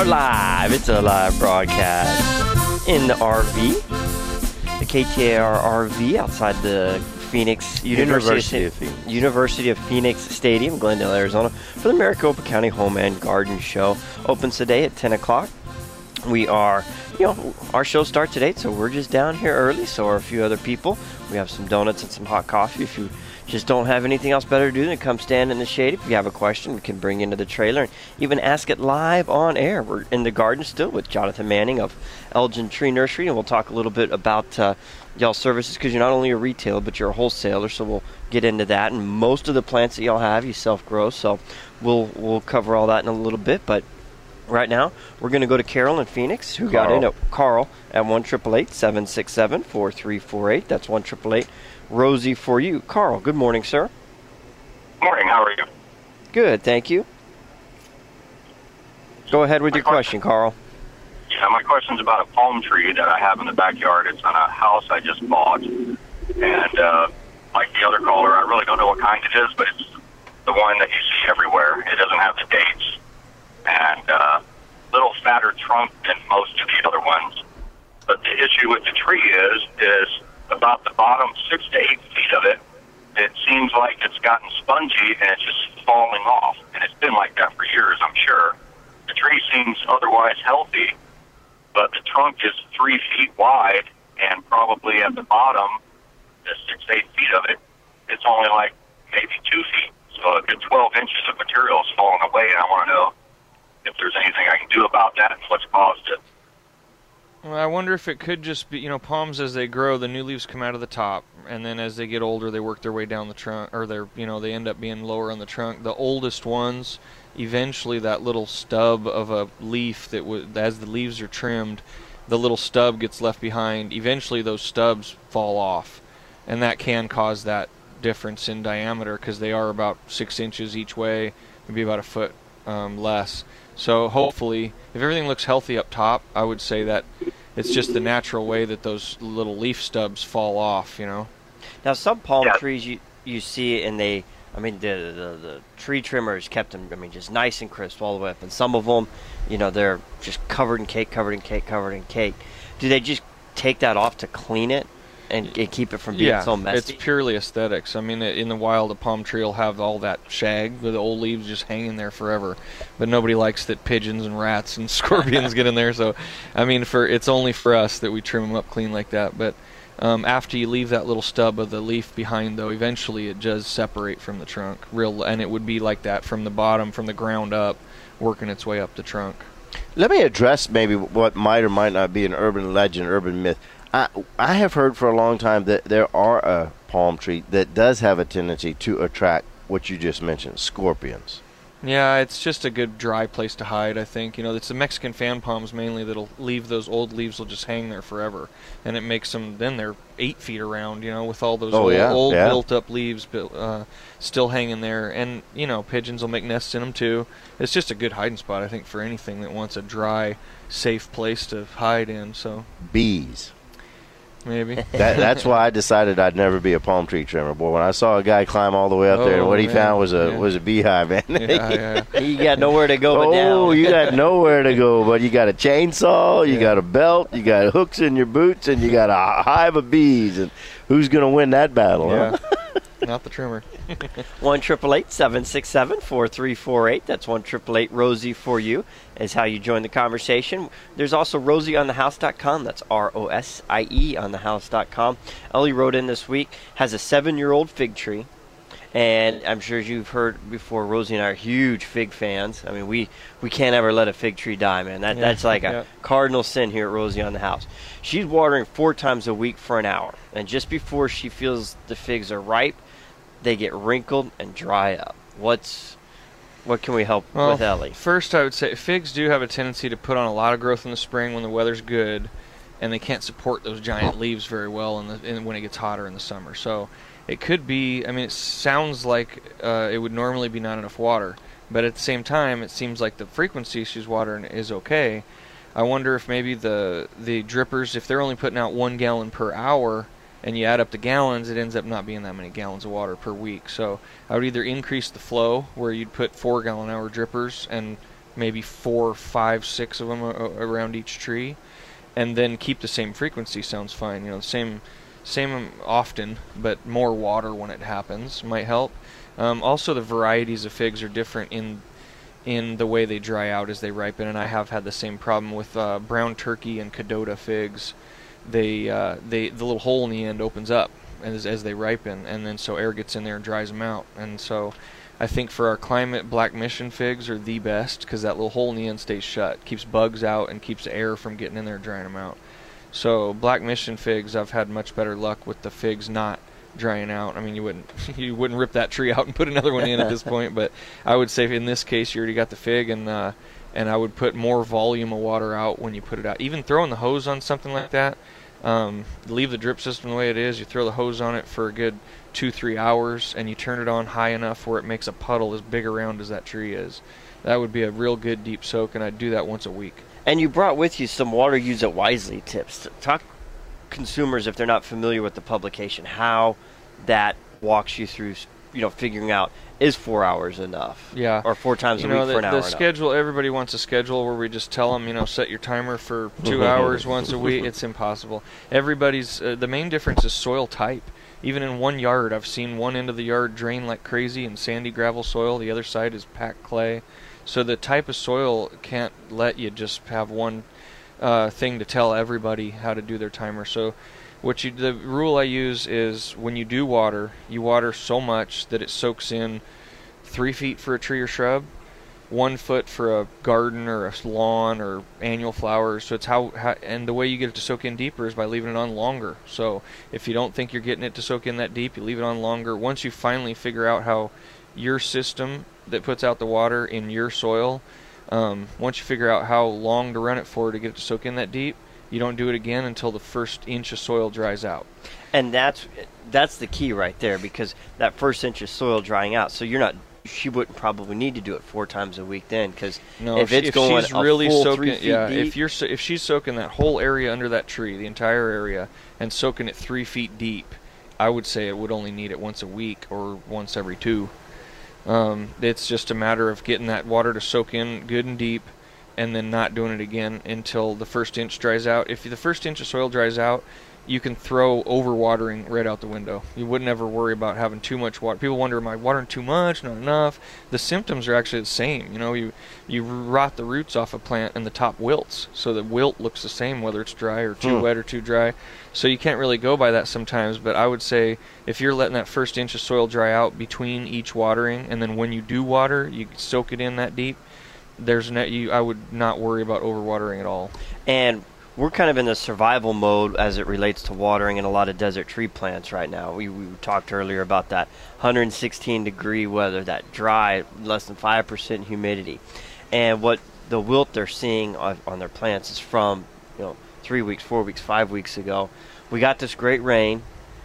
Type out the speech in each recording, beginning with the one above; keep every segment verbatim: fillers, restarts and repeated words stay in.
are live. It's a live broadcast in the R V, the K T A R R V outside the Phoenix University, University of Phoenix. University of Phoenix Stadium, Glendale, Arizona, for the Maricopa County Home and Garden Show. Opens today at ten o'clock. We are, you know, our show starts at eight, so we're just down here early. So are a few other people. We have some donuts and some hot coffee. If you just don't have anything else better to do than come stand in the shade. If you have a question, we can bring you into the trailer and even ask it live on air. We're in the garden still with Jonathan Manning of Elgin Tree Nursery, and we'll talk a little bit about uh, y'all services, because you're not only a retailer, but you're a wholesaler, so we'll get into that. And most of the plants that y'all have, you self-grow, so we'll we'll cover all that in a little bit. But right now, we're going to go to Carol in Phoenix, who Carl. got in at Carl at one eight eight eight, seven six seven, four three four eight. That's one eight eight eight, Rosie for you. Carl, good morning, sir. Morning, how are you? Good, thank you. Go ahead with My your question, Carl. Yeah, my question's about a palm tree that I have in the backyard. It's on a house I just bought. And uh, like the other caller, I really don't know what kind it is, but it's the one that you see everywhere. It doesn't have the dates. And uh, little fatter trunk than most of the other ones. But the issue with the tree is, is about the bottom six to eight feet of it, it seems like it's gotten spongy and it's just falling off. And it's been like that for years, I'm sure. The tree seems otherwise healthy, but the trunk is three feet wide, and probably at the bottom, the six, eight feet of it, it's only like maybe two feet. So a good twelve inches of material is falling away, and I want to know if there's anything I can do about that and what's caused it. Well, I wonder if it could just be, you know, palms as they grow, the new leaves come out of the top, and then as they get older, they work their way down the trunk, or they're, you know, they end up being lower on the trunk. The oldest ones, eventually that little stub of a leaf that w- as the leaves are trimmed, the little stub gets left behind. Eventually those stubs fall off, and that can cause that difference in diameter, because they are about six inches each way, maybe about a foot um, less. So hopefully, if everything looks healthy up top, I would say that it's just the natural way that those little leaf stubs fall off, you know. Now, some palm Yeah. trees you you see, and they, I mean, the, the the tree trimmers kept them, I mean, just nice and crisp all the way up. And some of them, you know, they're just covered in cake, covered in cake, covered in cake. Do they just take that off to clean it and, and keep it from being Yeah, so messy? it's purely aesthetics. I mean, in the wild, a palm tree will have all that shag with the old leaves just hanging there forever. But nobody likes that pigeons and rats and scorpions get in there. So, I mean, for it's only for us that we trim them up clean like that. But um, after you leave that little stub of the leaf behind, though, eventually it does separate from the trunk. Real, and it would be like that from the bottom, from the ground up, working its way up the trunk. Let me address maybe what might or might not be an urban legend, urban myth. I, I have heard for a long time that there are a palm tree that does have a tendency to attract what you just mentioned, scorpions. Yeah, it's just a good dry place to hide, I think. You know, it's the Mexican fan palms mainly that'll leave those old leaves will just hang there forever. And it makes them, then they're eight feet around, you know, with all those Oh, old, yeah, old yeah. built-up leaves built, uh, still hanging there. And, you know, pigeons will make nests in them, too. It's just a good hiding spot, I think, for anything that wants a dry, safe place to hide in, so Bees. maybe. That, that's why I decided I'd never be a palm tree trimmer. Boy, when I saw a guy climb all the way up there, and Oh, what he man. found was a Yeah. was a beehive, man. yeah, yeah. You got nowhere to go but down. Oh, you got nowhere to go, but you got a chainsaw, you Yeah. got a belt, you got hooks in your boots, and you got a hive of bees. And who's going to win that battle? Yeah. Huh? Not the trimmer. one eight eight eight, seven six seven, four three four eight. That's one eight eight eight, Rosie for you, is how you join the conversation. There's also rosie on the house dot com. That's R O S I E on the house dot com. Ellie wrote in this week, has a seven-year-old fig tree. And I'm sure as you've heard before, Rosie and I are huge fig fans. I mean, we, we can't ever let a fig tree die, man. That, Yeah, that's like a yeah. cardinal sin here at Rosie on the House. She's watering four times a week for an hour. And just before she feels the figs are ripe, they get wrinkled and dry up. What's what can we help Well, with Ellie? First, I would say figs do have a tendency to put on a lot of growth in the spring when the weather's good, and they can't support those giant leaves very well in the in, when it gets hotter in the summer. So it could be, I mean, it sounds like uh, it would normally be not enough water, but at the same time, it seems like the frequency she's watering is okay. I wonder if maybe the the drippers, if they're only putting out one gallon per hour, and you add up the gallons, it ends up not being that many gallons of water per week. So I would either increase the flow, where you'd put four gallon hour drippers and maybe four, five, six of them around each tree, and then keep the same frequency. Sounds fine. You know, same, same often, but more water when it happens might help. Um, also, the varieties of figs are different in in the way they dry out as they ripen, and I have had the same problem with uh, brown turkey and Cadota figs. They, uh, they, the little hole in the end opens up as as they ripen, and then so air gets in there and dries them out. And so, I think for our climate, Black Mission figs are the best because that little hole in the end stays shut, keeps bugs out, and keeps air from getting in there and drying them out. So Black Mission figs, I've had much better luck with the figs not drying out. I mean, you wouldn't you wouldn't rip that tree out and put another one in at this point, but I would say in this case you already got the fig, and uh, and I would put more volume of water out when you put it out. Even throwing the hose on something like that, um, leave the drip system the way it is. You throw the hose on it for a good two, three hours, and you turn it on high enough where it makes a puddle as big around as that tree is. That would be a real good deep soak, and I'd do that once a week. And you brought with you some water use it wisely tips. Talk consumers, if they're not familiar with the publication, how that walks you through, you know, figuring out is four hours enough? Yeah. Or four times you a know, week the, for an hour the enough? schedule, everybody wants a schedule where we just tell them, you know, set your timer for two hours once a week. It's impossible. Everybody's, uh, the main difference is soil type. Even in one yard, I've seen one end of the yard drain like crazy in sandy gravel soil. The other side is packed clay. So the type of soil can't let you just have one uh, thing to tell everybody how to do their timer. So what you, the rule I use is when you do water, you water so much that it soaks in three feet for a tree or shrub, one foot for a garden or a lawn or annual flowers. So it's how, how, and the way you get it to soak in deeper is by leaving it on longer. So if you don't think you're getting it to soak in that deep, you leave it on longer. Once you finally figure out how your system that puts out the water in your soil, um, once you figure out how long to run it for to get it to soak in that deep, you don't do it again until the first inch of soil dries out. And that's that's the key right there, because that first inch of soil drying out, so you're not, she wouldn't probably need to do it four times a week then, because no, if, if it's going she's a really full soaking, three feet yeah, deep, if you're so, if she's soaking that whole area under that tree, the entire area, and soaking it three feet deep, I would say it would only need it once a week or once every two. Um, it's just a matter of getting that water to soak in good and deep, and then not doing it again until the first inch dries out. If the first inch of soil dries out, you can throw overwatering right out the window. You wouldn't ever worry about having too much water. People wonder, am I watering too much, not enough? The symptoms are actually the same. You know, you you rot the roots off a plant and the top wilts. So the wilt looks the same whether it's dry or too Hmm. wet or too dry. So you can't really go by that sometimes, but I would say if you're letting that first inch of soil dry out between each watering, and then when you do water, you soak it in that deep, there's no, you, I would not worry about overwatering at all. and we're kind of in the survival mode as it relates to watering in a lot of desert tree plants right now. We, we talked earlier about that one hundred sixteen degree weather, that dry, less than five percent humidity. And what the wilt they're seeing on, on their plants is from, you know, three weeks, four weeks, five weeks ago. We got this great rain,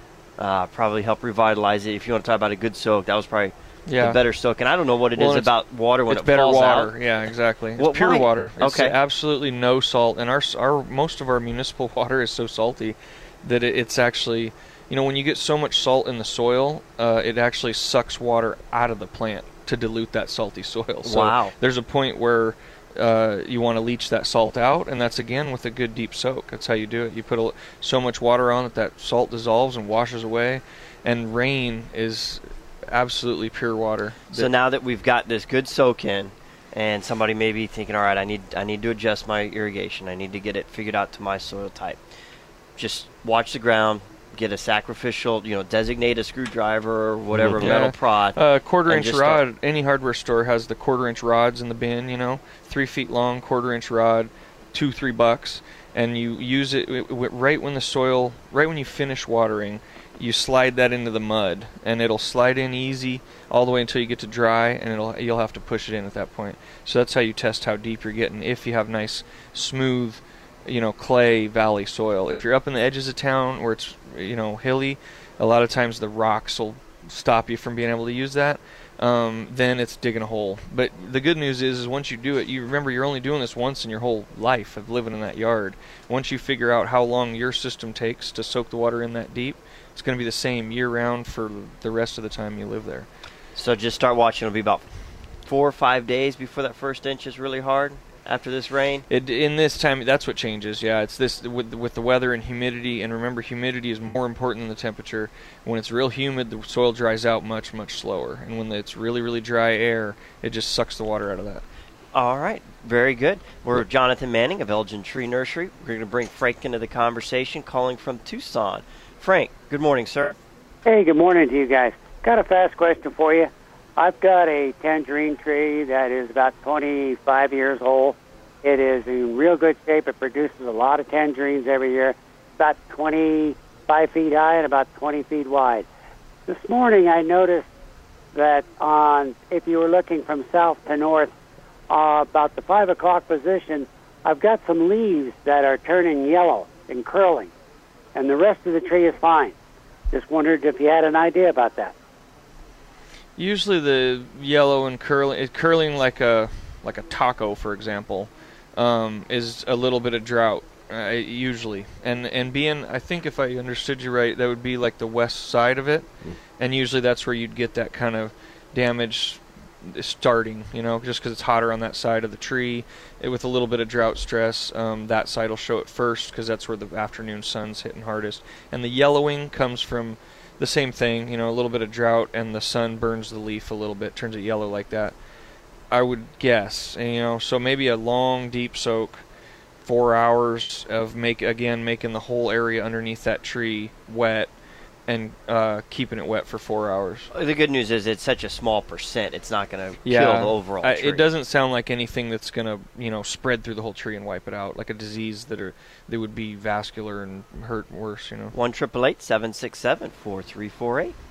uh, probably helped revitalize it. If you want to talk about a good soak, that was probably Yeah. the better soak. And I don't know what it Well, is it's- about water when it's it better falls water. out. Yeah, exactly. It's Well, pure why? water. It's Okay. absolutely no salt, and our our most of our municipal water is so salty that it, it's actually, you know, when you get so much salt in the soil, uh, it actually sucks water out of the plant to dilute that salty soil. So Wow. there's a point where uh, you want to leach that salt out, and that's again with a good deep soak. That's how you do it. You put a, so much water on that that salt dissolves and washes away, and rain is absolutely pure water. So now that we've got this good soak in, and somebody may be thinking, all right, I need I need to adjust my irrigation. I need to get it figured out to my soil type. Just watch the ground, get a sacrificial, you know, designate a screwdriver or whatever, Yeah. metal prod. Uh, quarter and inch just rod. start- Any hardware store has the quarter inch rods in the bin. You know, three feet long, quarter inch rod, two three bucks, and you use it w- w- right when the soil, right when you finish watering. You slide that into the mud, and it'll slide in easy all the way until you get to dry, and it'll you'll have to push it in at that point. So that's how you test how deep you're getting. If you have nice, smooth, you know, clay valley soil. If you're up in the edges of town where it's, you know, hilly, a lot of times the rocks will stop you from being able to use that. Um, then it's digging a hole. But the good news is, is once you do it, you remember you're only doing this once in your whole life of living in that yard. Once you figure out how long your system takes to soak the water in that deep, it's going to be the same year round for the rest of the time you live there. So just start watching. It'll be about four or five days before that first inch is really hard after this rain? It, in this time, that's what changes. Yeah, it's this with with the weather and humidity. And remember, humidity is more important than the temperature. When it's real humid, the soil dries out much much slower. And when it's really really dry air, it just sucks the water out of that. All right, very good. We're Jonathan Manning of Elgin Tree Nursery. We're going to bring Frank into the conversation, calling from Tucson. Frank, good morning, sir. Hey, good morning to you guys. Got a fast question for you. I've got a tangerine tree that is about twenty-five years old. It is in real good shape. It produces a lot of tangerines every year. About twenty-five feet high and about twenty feet wide. This morning I noticed that on, if you were looking from south to north, uh, about the five o'clock position, I've got some leaves that are turning yellow and curling, and the rest of the tree is fine. Just wondered if you had an idea about that. Usually the yellow and curling, curling like a like a taco, for example, um, is a little bit of drought, uh, usually. And and being, I think if I understood you right, that would be like the west side of it, and usually that's where you'd get that kind of damage starting, you know, just because it's hotter on that side of the tree. It, with a little bit of drought stress, um, that side will show it first because that's where the afternoon sun's hitting hardest. And the yellowing comes from the same thing, you know, a little bit of drought, and the sun burns the leaf a little bit, turns it yellow like that, I would guess. And, you know, so maybe a long, deep soak, four hours of, make again, making the whole area underneath that tree wet, and uh, keeping it wet for four hours. The good news is it's such a small percent, it's not going to yeah, kill the overall I, tree. It doesn't sound like anything that's going to, you know, spread through the whole tree and wipe it out, like a disease that are that would be vascular and hurt worse, you know. one eight eight eight, seven six seven, four three four eight.